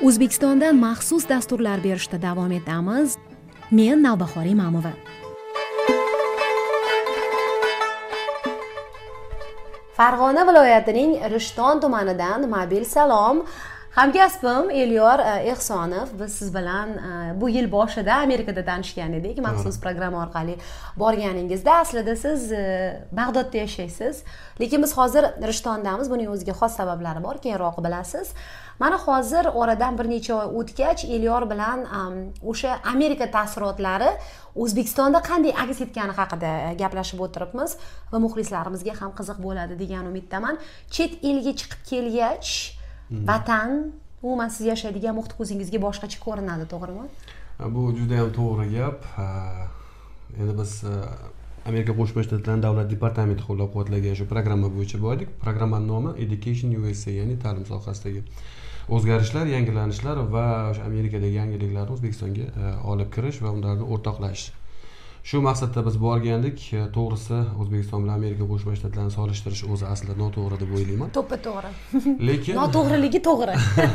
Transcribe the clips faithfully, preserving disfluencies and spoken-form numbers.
O'zbekistondan maxsus dasturlar berishda davom etamiz. Men Navbahor Imamova. Farg'ona viloyatining Rishton tumanidan mobil salom. Hamkasbim Elyor Ehsonov. Biz siz bilan bu yil boshida Amerikada tanishgan edik. Maxsus programma orqali borganingizda aslida siz Bag'dodda yashaysiz, lekin biz hozir Rishtondamiz. Buning o'ziga xos sabablari bor, keyinroq bilasiz. Mana hozir oradan bir necha oy o'tgach Elyor bilan o'sha Amerika taassurotlari O'zbekistonda qanday aks etgani haqida gaplashib o'tiribmiz va muxlislarimizga ham qiziq bo'ladi degan umiddaman. Chet elga chiqib kelgach, vatan, umuman siz yashaydigan muhit o'zingizga boshqacha ko'rinadi, to'g'rimi? Bu juda ham to'g'ri gap. Endi biz Amerika Qo'shma Shtatlar davlat departamenti qo'llab-quvvatlagan shu programma bo'yicha bordik. Programmaning nomi Education U S A, ya'ni ta'lim sohasidagi o'zgarishlar, yangilanishlar va o'sha Amerikadagi yangiliklarni O'zbekistonga olib kirish va ularni o'rtoqlashish. Shu maqsadda biz borgandik. To'g'risi, O'zbekiston bilan Amerika Qo'shma Shtatlarini solishtirish o'zi aslida noto'g'ri deb o'ylayman. To'ppa to'g'ri. Lekin noto'g'riligi to'g'ri.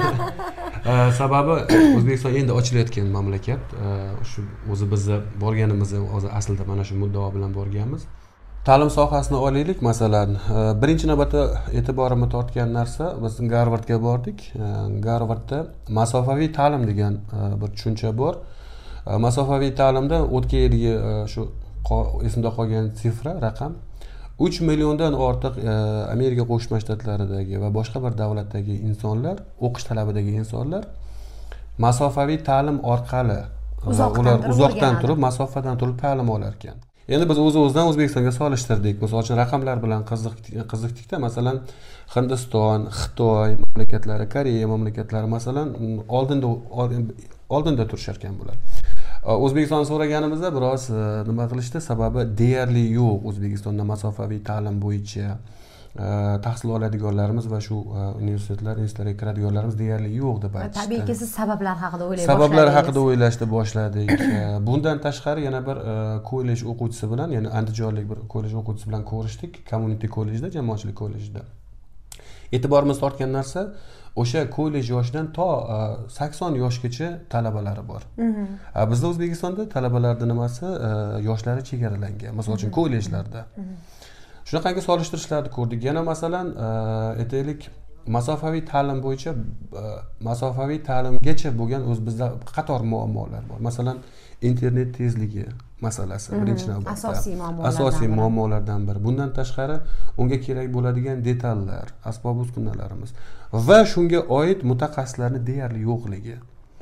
Sababi O'zbekiston endi ochilayotgan mamlakat. Shu o'zi bizni borganimiz o'zi aslida mana shu muddao bilan borganmiz. Ta'lim sohasini olaylik, masalan, birinchi navbatda e'tiborimni tortgan narsa, biz Garvardga bordik. Garvardda masofaviy ta'lim degan bir tushuncha bor. Masofaviy ta'limda o'tgan yilgi shu esimda qolgan sifra, raqam uch milliondan ortiq Amerika Qo'shma Shtatlaridagi va boshqa bir davlatdagi insonlar, o'qish talabidagi insonlar masofaviy ta'lim orqali ular uzoqdan turib, masofadan turib ta'lim olar ekan. Endi biz o'z-o'zidan O'zbekistonga solishtirdik. Misol uchun raqamlar bilan qiziqdikda, masalan, Hindiston, Xitoy mamlakatlari, Koreya mamlakatlari masalan oldinda oldinda turishar ekan bular. O'zbekistonni so'raganimizda biroz nima qilishdi? Sababi deyarli yo'q O'zbekistonda masofaviy ta'lim bo'yicha tahsil oladiganlarimiz va shu universitetlar, institutlarga kiradiganlarimiz deyarli yo'q deb aytishdi. Tabiiyki siz sabablar haqida o'ylay boshladingiz. Sabablar haqida o'ylashni boshladik. Bundan tashqari yana bir kollej o'quvchisi bilan, ya'ni andijonlik bir kollej o'quvchisi bilan ko'rishdik, Community kollejda, jamoatchilik kollejida. E'tiborimiz tortgan narsa o'sha kollej yoshidan to sakson yoshgacha talabalari bor. Bizda O'zbekistonda talabalarning nimasi yoshlari chegaralangan. Masalan uchun kollejlarda. Shunaqangi solishtirishlarni ko'rdik. Yana masalan, aytaylik, masofaviy ta'lim bo'yicha masofaviy ta'limgacha bo'lgan o'z bizda qator muammolar bor. Masalan, internet tezligi masalasi birinchi navbatda asosiy muammolardan asosiy muammolardan biri. Bundan tashqari unga kerak bo'ladigan detallar, asbob-uskunalarimiz va shunga oid mutaxassislarning deyarli yo'qligi.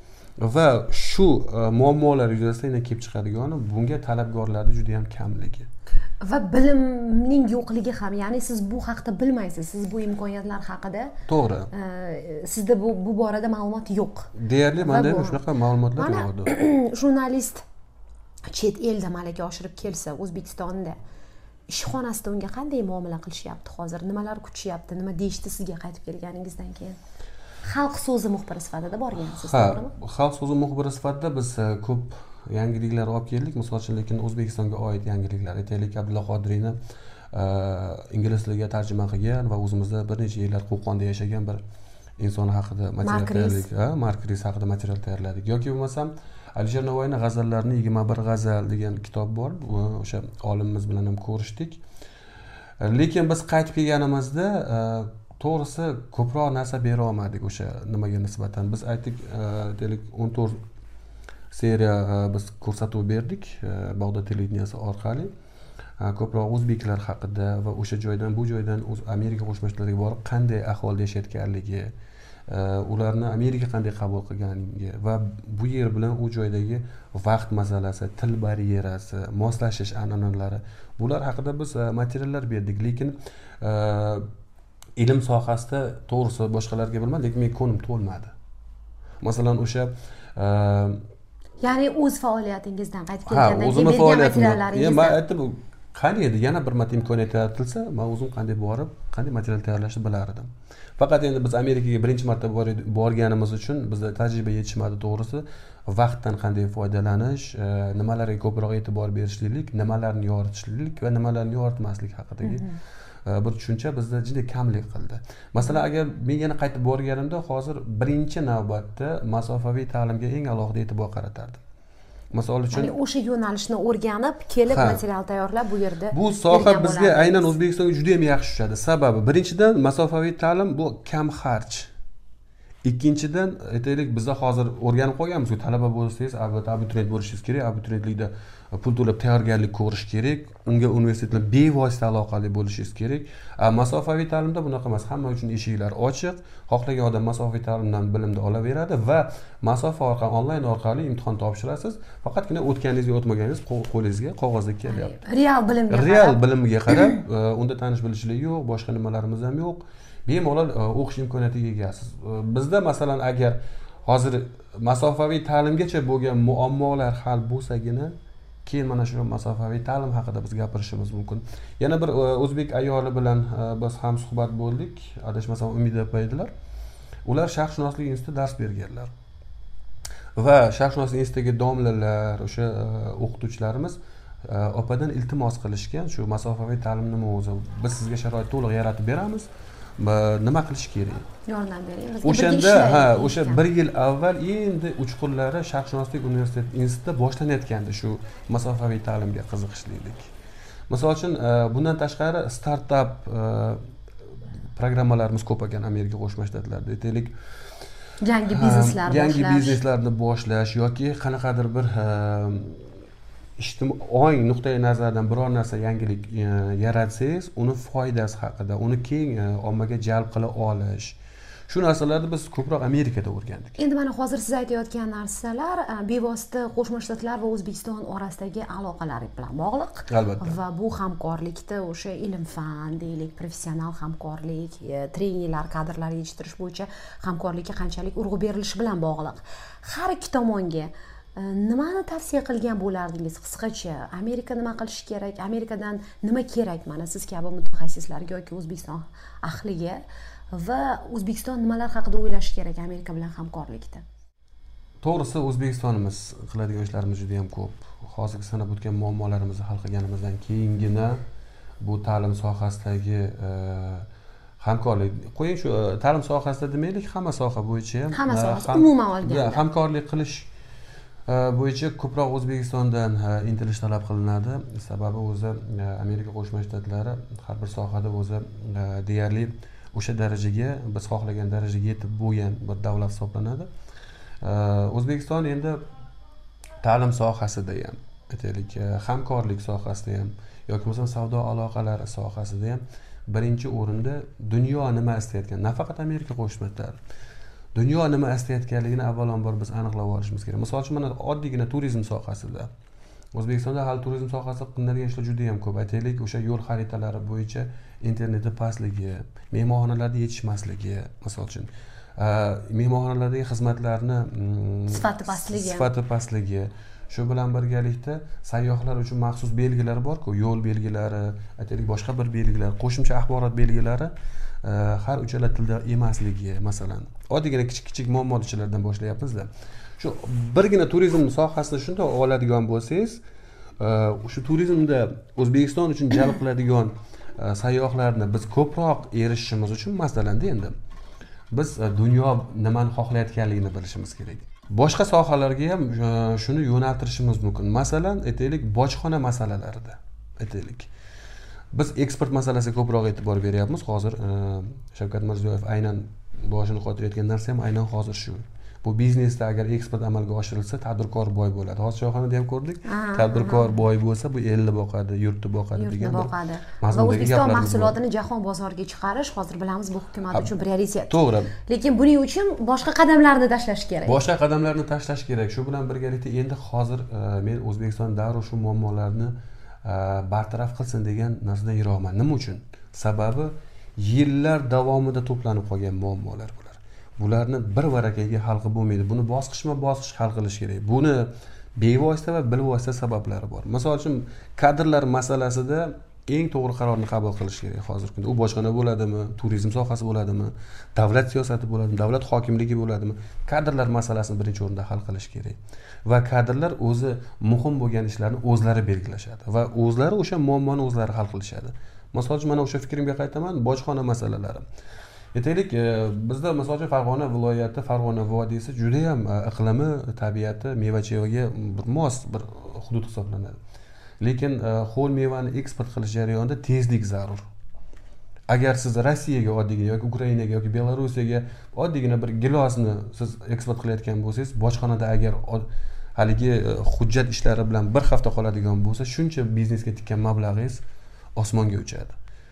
Va shu muammolar yuzasidan kelib chiqadigani bunga talabgorlarning juda ham kamligi. Va bilimning yo'qligi ham, ya'ni siz bu haqida bilmaysiz, siz bu imkoniyatlar haqida. To'g'ri. Sizda bu bu borada ma'lumot yo'q. Deyarli menda ham shunaqa ma'lumotlar yo'q. Jurnalist chet elda malaka oshirib kelsa, O'zbekistonda ishxonasida unga qanday muomala qilishyapti hozir? Nimalar kutishyapti? Nima deyishdi sizga qaytib kelganingizdan keyin? Xalq so'zi muxbiri sifatida borgansiz, to'g'rimi? Ha, Xalq so'zi muxbiri sifatida biz ko'p yangiliklar olib keldik. Misol uchun, lekin O'zbekistonga oid yangiliklar, aytaylik, Abdulla Qodiriyni ingliz tiliga tarjima qilgan va o'zimizda bir necha yillar Qo'qonda yashagan bir inson haqida material tayyorladik, ha, Mark Ris haqida material tayyorladik. Yoki bo'lmasam Alisher Navoiyning g'azallarining yigirma bir g'azal degan kitob bor. O'sha olimimiz bilan ham ko'rishdik. Lekin biz qaytib kelganimizda to'g'risi ko'proq narsa bera olmadik o'sha nimaga nisbatan. Biz aytdik, deylik, o'n to'rt seriya biz ko'rsatuv berdik Bag'dod televideniyasi orqali. Ko'proq o'zbeklar haqida va o'sha joydan bu joydan Amerika Qo'shma Shtatlariga borib qanday ahvolda yashayotganligi, ularni Amerika qanday qabul qilganligi va bu yer bilan u joydagi vaqt masalasi, til baryerasi, moslashish an'analari, bular haqida biz materiallar berdik. Lekin ilm sohasida to'g'risi boshqalarga bilmadim, lekin men ko'nim to'lmadi. Masalan, o'sha ya'ni o'z faoliyatingizdan qaytib kelgandan keyin bergan materiallaringizdan. Men aytdim, qani edi yana bir marta imkoniyat yaratilsa, men o'zim qanday borib, qanday material tayyorlashni bilar edim. Faqat endi biz Amerikaga birinchi marta borganimiz uchun bizda tajriba yetishmadi, to'g'risi. Vaqtdan qanday foydalanish, nimalarga ko'proq e'tibor berishlik, nimalarni yoritishlik va nimalarni yoritmaslik haqidagi bir tushuncha bizda juda kamlik qildi. Masalan, agar men yana qaytib borganimda hozir birinchi navbatda masofaviy ta'limga eng alohida e'tibor qaratardim. Misol uchun, ya'ni o'sha yo'nalishni o'rganib, kelib material tayyorlab bu yerda bu soha bizga aynan O'zbekistonga juda ham yaxshi tushadi. Sababi, birinchidan masofaviy ta'lim bu kam xarj. Ikkinchidan, aytaylik, bizda hozir o'rganib qolganmiz-ku, talaba bo'lsangiz, albatta abituriyent bo'lishingiz kerak, abituriyentlikda pul to'lab tayyorgarlik ko'rish kerak, unga universitet bilan bevosita aloqali bo'lishingiz kerak. Masofaviy ta'limda bunaqa emas, hamma uchun eshiklar ochiq, xohlagan odam masofaviy ta'limdan bilimni olaveradi va masofa orqali, onlayn orqali imtihon topshirasiz, faqatgina o'tganingizga o'tmaganingiz qo'lingizga qog'ozda kelyapti. Real bilimga qarab, real bilimga qarab, unda tanish bilishlik yo'q, boshqa nimalarimiz ham yo'q. Bemalol o'qish imkoniyatiga egasiz. Bizda masalan, agar hozir masofaviy ta'limgacha bo'lgan muammolar hal bo'lsagina, keyin mana shu masofaviy ta'lim haqida biz gapirishimiz mumkin. Yana bir o'zbek ayoli bilan biz ham suhbat bo'ldik, adashmasam Umida opa edilar. Ular sharqshunoslik institutida dars berganlar. Va sharqshunoslik institutiga domlalar, o'sha o'qituvchilarimiz opadan iltimos qilishgan, shu masofaviy ta'lim nima o'zi, biz sizga sharoit to'liq yaratib beramiz. Nima qilish kerak? Yordam bering. O'shanda, ha, o'sha bir yil avval endi uchqurlari Sharqshunoslik universitet institutida boshlanayotgandi shu masofaviy ta'limga qiziqishlik. Misol uchun, bundan tashqari startap programmalarimiz ko'p ekan Amerika Qo'shma Shtatlarida. Aytaylik, yangi bizneslar boshlash, yangi bizneslarni boshlash yoki qanaqadir bir ijtimoiy nuqtai nazardan biror narsa yangilik yaratsangiz, uni foydasi haqida, uni keng ommaga jalb qila olish. Shu narsalarni biz ko'proq Amerikada o'rgandik. Endi mana hozir siz aytayotgan narsalar bevosita Qo'shma Shtatlar va O'zbekiston orasidagi aloqalar bilan bog'liq. Albatta. Va bu hamkorlikda o'sha ilm-fan, deylik, professional hamkorlik, treninglar, kadrlar yetishtirish bo'yicha hamkorlikka qanchalik urg'u berilishi bilan bog'liq. Har ikki tomonga nimani tavsiya qilgan bo'lardingiz qisqacha? Amerika nima qilish kerak? Amerikadan nima kerak mana siz kabi mutaxassislarga yoki O'zbekiston ahliga va O'zbekiston nimalar haqida o'ylash kerak Amerika bilan hamkorlikda? To'g'risi, O'zbekistonimiz qiladigan ishlarimiz juda ham ko'p. Hozirgi sanab o'tgan muammolarimizni hal qilganimizdan keyingina bu ta'lim sohasidagi hamkorlik, qo'ying shu ta'lim sohasida demaylik, hamma soha bo'yicha ham hamma soha umuman olganda hamkorlik qilish bo'yicha ko'proq O'zbekistondan intilish talab qilinadi. Sababi o'zi Amerika Qo'shma Shtatlari har bir sohada o'zi deyarli o'sha darajaga, biz xohlagan darajaga yetib bo'lgan bir davlat hisoblanadi. O'zbekiston endi ta'lim sohasida ham, aytaylik, hamkorlik sohasida ham yoki bo'lmasa savdo aloqalari sohasida ham birinchi o'rinda dunyo nima istayotgan, nafaqat Amerika Qo'shma Shtatlari, dunyo nima istayotganligini avvalambor biz aniqlab olishimiz kerak. Misol uchun, mana oddiygina turizm sohasida O'zbekistonda hali turizm sohasida qilinadigan ishlar juda ham ko'p. Aytaylik, o'sha yo'l xaritalari bo'yicha internetda pastligi, mehmonxonalarda yetishmasligi, misol uchun, mehmonxonalardagi xizmatlarni sifati pastligi, sifati pastligi. Shu bilan birgalikda sayyohlar uchun maxsus belgilar bor-ku, yo'l belgilari, aytaylik, boshqa bir belgilar, qo'shimcha axborot belgilari har uchala tilda emasligi, masalan. Oddiygina kichik-kichik muammolardan boshlayapmiz-da. Shu birgina turizm sohasida shunday oladigan bo'lsangiz, shu turizmda O'zbekiston uchun jalb qiladigan sayyohlarni biz ko'proq erishishimiz uchun, masalan, endi biz dunyo nimani xohlayotganligini bilishimiz kerak. Boshqa sohalarga ham shuni yo'naltirishimiz mumkin. Masalan, aytaylik, bojxona masalalarida. Aytaylik, biz eksport masalasiga ko'proq e'tibor beryapmiz. Hozir Shavkat Mirziyoyev aynan boshini qotirayotgan narsa ham aynan hozir shu. Bu biznesda agar eksport amalga oshirilsa, tadbirkor boy bo'ladi. Hozir Shohxonada ham ko'rdik. Tadbirkor boy bo'lsa, bu elni boqadi, yurtni boqadi degan. Va O'zbekiston mahsulotini jahon bozoriga chiqarish hozir bilamiz bu hukumat uchun prioritet. To'g'ri. Lekin buning uchun boshqa qadamlarni tashlash kerak. Boshqa qadamlarni tashlash kerak. Shu bilan birgalikda endi hozir men O'zbekiston darrov shu muammolarni bartaraf qilsin degan narsadan yiroqman. Nima uchun? Sababi yillar davomida to'planib qolgan muammolar bular. Bularni bir varakaga hal qilib bo'lmaydi. Buni bosqichma-bosqich hal qilish kerak. Buni bevosita va bilvosita sabablari bor. Misol uchun, kadrlar masalasida eng to'g'ri qarorni qabul qilish kerak hozirgi kunda. U bojxona bo'ladimi, turizm sohasi bo'ladimi, davlat siyosati bo'ladimi, davlat hokimligi bo'ladimi, kadrlar masalasini birinchi o'rinda hal qilish kerak. Va kadrlar o'zi muhim bo'lgan ishlarni o'zlari belgilashadi va o'zlari o'sha muammoni o'zlari hal qilishadi. Misol uchun mana o'sha fikrimga qaytaman, bojxona masalalari. Aytaylik, bizda misol uchun Farg'ona viloyati, Farg'ona vodiysi juda ham iqlimi, tabiati meva-chevaga bir mos bir hudud hisoblanadi. Lekin xo'l mevani eksport qilish jarayonida tezlik zarur. Agar siz Rossiyaga oddiygina yoki Ukrainaga yoki Belorussiyaga oddiygina bir gilosni siz eksport qilayotgan bo'lsangiz, bojxonada agar haligi hujjat ishlari bilan bir hafta qoladigan bo'lsa, shuncha biznesga tikkan mablag'ingiz osmonga uchadi.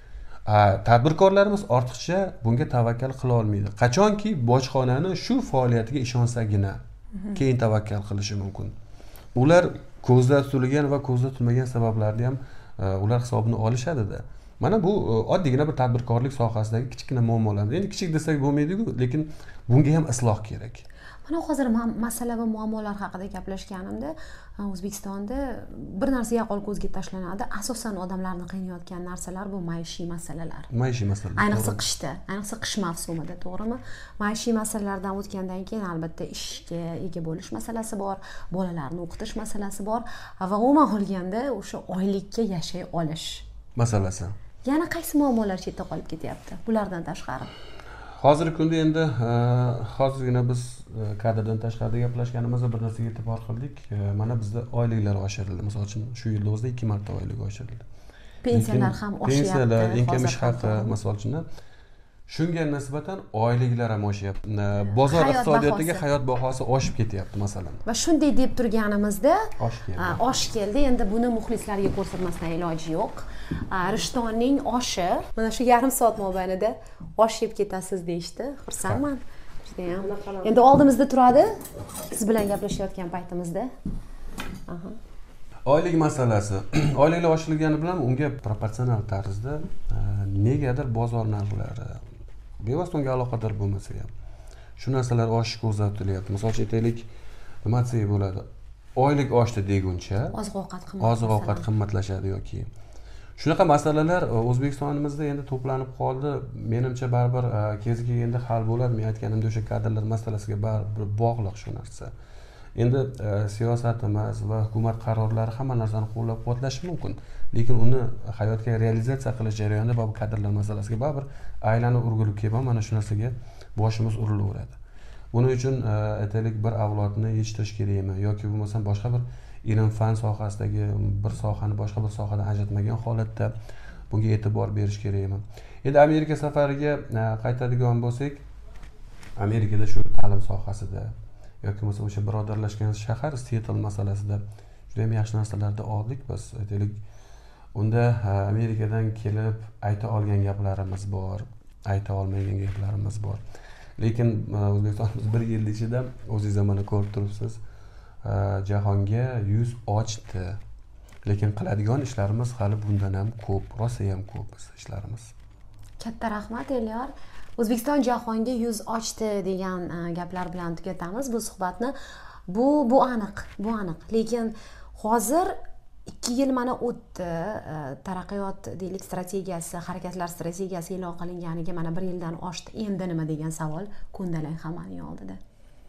Tadbirkorlarimiz ortiqcha bunga tavakkal qila olmaydi. Qachonki bojxonani shu faoliyatiga ishonsagina keyin tavakkal qilishi mumkin. Ular ko'zda tutilgan va ko'zda tutilmagan sabablarni ham ular hisobini olishadi-da. Mana bu oddiygina bir tadbirkorlik sohasidagi kichkina muammolar. Endi kichik desak bo'lmaydi-ku, lekin bunga ham isloh kerak. Mana hozir masala va muammolar haqida gaplashganimda, O'zbekistonda bir narsa yaqqol ko'zga tashlanadi. Asosan odamlarni qiynayotgan narsalar bu maishiy masalalar. Maishiy masalalar. Ayniqsa qishda, ayniqsa qish mavsumida, to'g'rimi? Maishiy masalalardan o'tgandan keyin albatta ishga ega bo'lish masalasi bor, bolalarni o'qitish masalasi bor va umuman olganda o'sha oylikka yashay olish masalasi. Yana qaysi muammolar chetda qolib ketyapti bulardan tashqari? Hozirgi kunda endi hozirgina biz kadrdan tashqarida gaplashganimizda bir narsaga e'tibor qildik. Mana bizda oyliklar oshirildi. Misol uchun shu yilda o'zida ikki marta oylik oshirildi. Pensiyalar ham oshyapti. Pensiyalar, income ish haqi misol uchun shunga nisbatan oyliklar ham oshyapti. Bozor iqtisodiyotiga hayot bahosi oshib ketyapti masalan. Va shunday deb turganimizda osh keldi. Osh keldi. Endi buni muxlislarga ko'rsatmasdan iloji yo'q. Rishtonning oshi mana shu yarim soat mobaynida osh yeb ketasiz deyishdi. Xursandman. Judayam. Endi oldimizda turadi. Siz bilan gaplashayotgan paytimizda. Aha. Oylik masalasi. Oyliklar oshirilgani bilan unga proporsional tarzda negadir bozor narxlari bevosita unga aloqador bo'lmasa ham shu narsalar oshishi ko'zda tutilyapti. Misol uchun aytaylik, nima desak bo'ladi? Oylik oshdi deguncha oziq-ovqat qimmat. Oziq-ovqat qimmatlashadi yoki shunaqa masalalar O'zbekistonimizda endi to'planib qoldi. Menimcha baribir kezi kelganda hal bo'ladi. Men aytganimdek o'sha kadrlar masalasiga baribir bog'liq shu narsa. Endi siyosatimiz va hukumat qarorlari hamma narsani qo'llab-quvvatlashi mumkin, lekin uni hayotga realizatsiya qilish jarayonida bu kadrlar masalasiga baribir aylanib urgilib kelib mana shu narsaga boshimiz urilaveradi. Buning uchun aytaylik bir avlodni yetishtirish kerakmi yoki bo'lmasa boshqa bir ilm fan sohasidagi bir sohani boshqa bir sohadan ajratmagan holatda bunga e'tibor berish kerakmi? Endi Amerika safariga qaytadigan bo'lsak, Amerikada shu ta'lim sohasida yoki bo'lmasa o'sha birodarlashgan shahar Seattle masalasida juda ham yaxshi narsalarni oldik biz. Aytaylik, unda Amerikadan kelib ayta olgan gaplarimiz bor, ayta olmagan gaplarimiz bor. Lekin O'zbekistonimiz bir yil ichida o'zingiz mana ko'rib turibsiz, jahonga yuz ochdi. Lekin qiladigan ishlarimiz hali bundan ham ko'p, rosa ham ko'p ishlarimiz. Katta rahmat Elyor. O'zbekiston jahonga yuz ochdi degan gaplar bilan tugatamiz bu suhbatni. Bu bu aniq, bu aniq. Lekin hozir ikki yil mana o'tdi, taraqqiyot deylik strategiyasi, harakatlar strategiyasi e'lon qilinganiga mana bir yildan oshdi. Endi nima degan savol ko'ndalang hammaning oldida.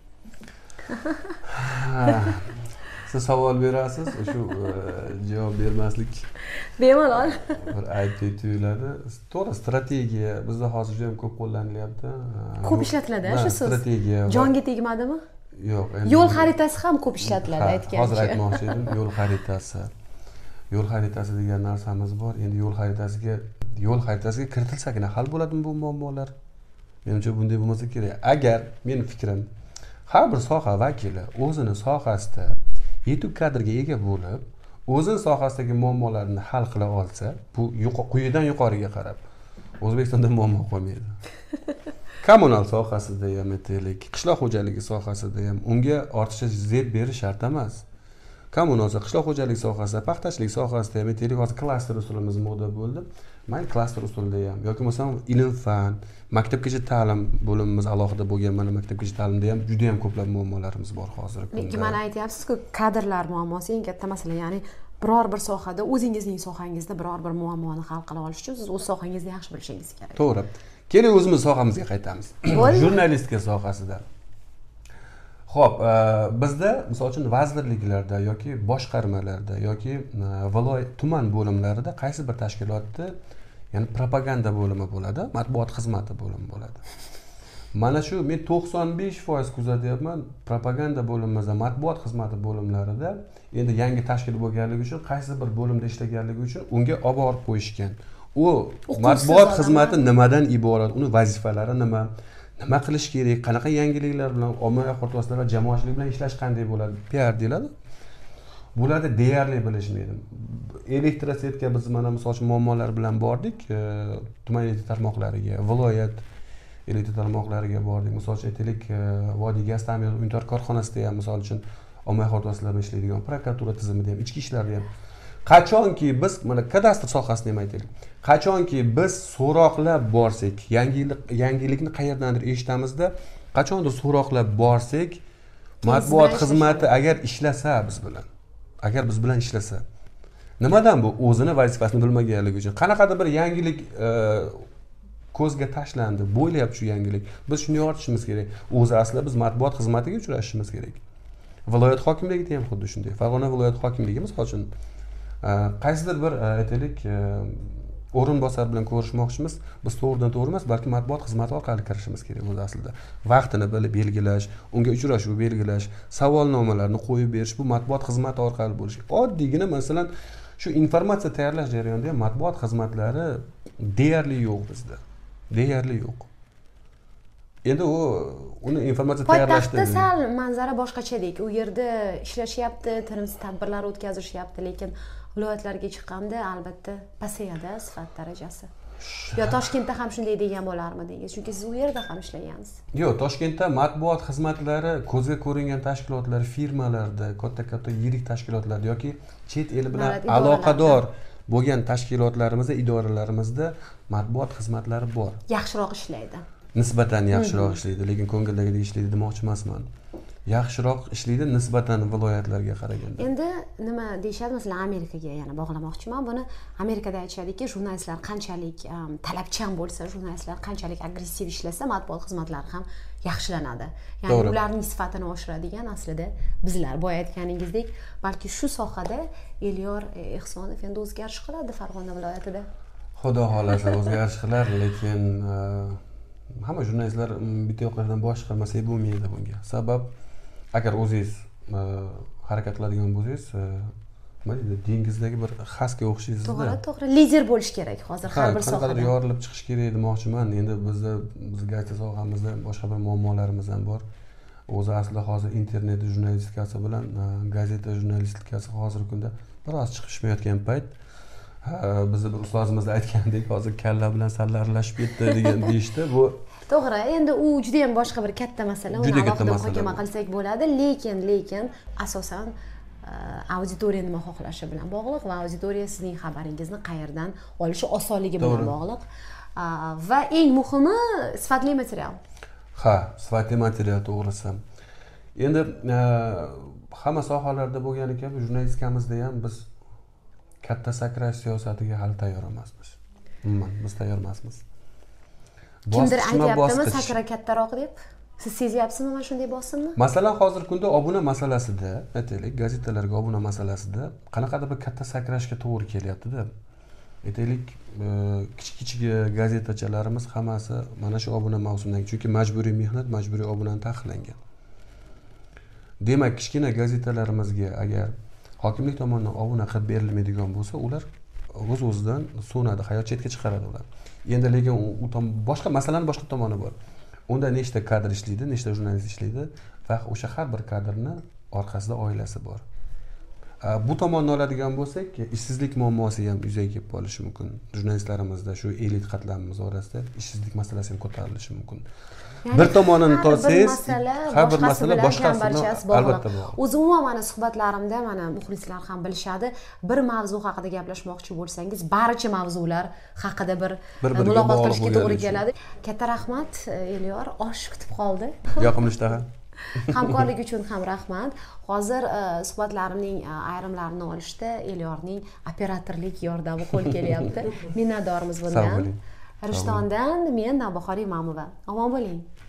Siz savol berasiz, shu javob bermaslik bemalol bir aytib tuyuladi. To'g'ri, strategiya bizda hozir juda ham ko'p qo'llanilyapti. Ko'p ishlatiladi shu so'z. Strategiya jonga tegmadimi? Yo'q, endi yo'l xaritasi ham ko'p ishlatiladi aytgancha. Hozir aytmoqchi edim, yo'l xaritasi. Yo'l xaritasi degan narsamiz bor. Endi yo'l xaritasiga yo'l xaritasiga kiritilsagina hal bo'ladimi bu muammolar? Menimcha bunday bo'lmasa kerak. Agar men fikrim, har bir soha vakili o'zini sohasida yetuk kadrga ega bo'lib, o'zini sohasidagi muammolarni hal qila olsa, bu quyidan yuqoriga qarab O'zbekistonda muammo qolmaydi. Kommunal sohasida ham aytaylik, qishloq xo'jaligi sohasida ham unga ortiqcha zeb berish shart emas. Kommunal qishloq xo'jaligi sohasida, paxtachilik sohasida ham aytaylik, hozir klaster usulimiz moda bo'ldi. Men klaster usulida ham yoki bo'lmasa ilm fan, maktabgacha ta'lim bo'limimiz alohida bo'lgan mana maktabgacha ta'limda ham juda ham ko'plab muammolarimiz bor hozir. Lekin mana aytyapsiz-ku, kadrlar muammosi eng katta masala, ya'ni biror bir sohada o'zingizning sohangizda biror bir muammoni hal qila olish uchun siz o'z sohangizni yaxshi bilishingiz kerak. To'g'ri. Keling o'zimiz sohamizga qaytamiz. Jurnalistika sohasida. Xo'p, bizda misol uchun vazirliklarda yoki boshqarmalarda yoki viloyat tuman bo'limlarida qaysi bir tashkilotni ya'ni propaganda bo'limi bo'ladi, matbuot xizmati bo'limi bo'ladi. Mana shu men to'qson besh foiz kuzatyapman, propaganda bo'limimizda, matbuot xizmati bo'limlarida endi yangi tashkil bo'lganligi uchun qaysi bir bo'limda ishlaganligi uchun unga olib borib qo'yishgan. U matbuot xizmati nimadan iborat, uni vazifalari nima, nima qilish kerak, qanaqa yangiliklar bilan, ommaviy axborot vositalari va jamoatchilik bilan ishlash qanday bo'ladi, P R deyiladi. Bularni deyarli bilishmaydi. Elektrosetga biz mana misol uchun muammolar bilan bordik, tuman elektr tarmoqlariga, viloyat elektr tarmoqlariga bordik. Misol uchun aytaylik, Vodiy gaz ta'minot unitар korxonasida ham misol uchun ommaviy axborot vositalarida ishlaydigan prokuratura tizimida ham, ichki ishlarda ham qachonki biz mana kadastr sohasini ham aytaylik. Qachonki biz so'roqlab borsak, yangilik yangilikni qayerdandir eshitamizda, qachondir so'roqlab borsak, matbuot xizmati agar ishlasa biz bilan, agar biz bilan ishlasa, nimadan bu? O'zini vazifasini bilmaganligi uchun. Qanaqadir bir yangilik ko'zga tashlandi, bo'lyapti shu yangilik. Biz shuni yoritishimiz kerak. O'zi aslida biz matbuot xizmatiga uchrashishimiz kerak. Viloyat hokimligida ham xuddi shunday. Farg'ona viloyat hokimligi misol uchun qaysidir bir aytaylik o'rinbosar bilan ko'rishmoqchimiz, biz to'g'ridan to'g'ri emas, balki matbuot xizmati orqali kirishimiz kerak o'zi aslida. Vaqtini bilib belgilash, unga uchrashuv belgilash, savolnomalarni qo'yib berish bu matbuot xizmati orqali bo'lishi. Oddiygina masalan shu informatsiya tayyorlash jarayonida ham matbuot xizmatlari deyarli yo'q bizda. Deyarli yo'q. Endi u uni informatsiya tayyorlashda poytaxtda sal manzara boshqachadek. U yerda ishlashyapti, tinimsiz tadbirlar o'tkazishyapti, lekin viloyatlarga chiqqanda albatta pasayadi sifat darajasi. Yo Toshkentda ham shunday degan bo'larmidingiz? Chunki siz u yerda ham ishlagansiz. Yo'q, Toshkentda matbuot xizmatlari ko'zga ko'ringan tashkilotlar, firmalarda, katta-katta yirik tashkilotlarda yoki chet el bilan aloqador bo'lgan tashkilotlarimizda, idoralarimizda matbuot xizmatlari bor. Yaxshiroq ishlaydi. Nisbatan yaxshiroq ishlaydi, lekin ko'ngildagidek ishlaydi demoqchi emasman. Yaxshiroq ishlaydi nisbatan viloyatlarga qaraganda. Endi nima deyshadi, masalan, Amerikaga yana bog'lamoqchiman. Buni Amerikada aytishadiki, jurnalistlar qanchalik um, talabchan bo'lsa, jurnalistlar qanchalik agressiv ishlasa, matbuot xizmatlari ham yaxshilanadi. Ya'ni Doğru. Ularning sifatini oshiradigan aslida bizlar. Boya aytganingizdek, balki shu sohada Elyor Ehsonov endi o'zgarish qiladi Farg'ona viloyatida. Xudo xolasa o'zgarish qilar, lekin uh, hamma jurnalistlar bitta yoqlardan bosh chiqarmasak bo'lmaydi bunga. Sabab agar o'zingiz harakat qiladigan bo'lsangiz, nima deydi, dengizdagi bir xasga o'xshaysizda. To'g'ri, to'g'ri. Lider bo'lish kerak hozir har bir sohada. Qanaqadir yorilib chiqish kerak demoqchiman. Endi bizda biz gazeta sohamizda boshqa bir muammolarimiz ham bor. O'zi aslida hozir internet jurnalistikasi bilan gazeta jurnalistikasi hozirgi kunda biroz chiqishmayotgan payt. Bizni bir ustozimiz aytgandek, hozir kalla bilan salla aralashib ketdi degan deyishdi. Bu to'g'ri, endi u juda ham boshqa bir katta masala, uni alohida muhokama qilsak bo'ladi, lekin lekin asosan auditoriya nima xohlashi bilan bog'liq va auditoriya sizning xabaringizni qayerdan olishi osonligi bilan bog'liq. Va eng muhimi sifatli material. Ha, sifatli material to'g'risi. Endi hamma sohalarda bo'lgani kabi jurnalistikamizda ham biz katta sakrash siyosatiga hali tayyor emasmiz. Umuman biz tayyor emasmiz. Kimdir aytyaptimi sakra kattaroq deb? Siz sezyapsizmi mana shunday bosimni? Masalan, hozirgi kunda obuna masalasida, aytaylik, gazetalarga obuna masalasida qanaqadir bir katta sakrashga to'g'ri kelyapti-da. Aytaylik, kichik-kichik gazetachalarimiz hammasi mana shu obuna mavsumidan, chunki majburiy mehnat, majburiy obunadan taqiqlangan. Demak, kichkina gazetalarimizga agar hokimlik tomonidan obuna qilib berilmaydigan bo'lsa, ular o'z-o'zidan so'nadi, hayot chetga chiqaradi ular. Endi lekin u boshqa masalaning boshqa tomoni bor. Unda nechta kadr ishlaydi, nechta jurnalist ishlaydi va o'sha har bir kadrni orqasida oilasi bor. Bu tomonni oladigan bo'lsak, ishsizlik muammosi ham yuzaga kelib qolishi mumkin. Jurnalistlarimizda shu elit qatlamimiz orasida ishsizlik masalasi ham ko'tarilishi mumkin. Bir tomonini tolsangiz, har bir masala boshqasidan albatta bor. O'zi umuman mana suhbatlarimda mana muxlislar ham bilishadi, bir mavzu haqida gaplashmoqchi bo'lsangiz, barcha mavzular haqida bir muloqot qilishga to'g'ri keladi. Katta rahmat Elyor, osh kutib qoldi. Yoqimli ishtaha. Hamkorlik uchun ham rahmat. Hozir suhbatlarimning ayrimlarini olishda Elyorning operatorlik yordami qo'l kelyapti. Minnatdormiz bundan. Rishtondan men Navbahor Imamova. Omon bo'ling.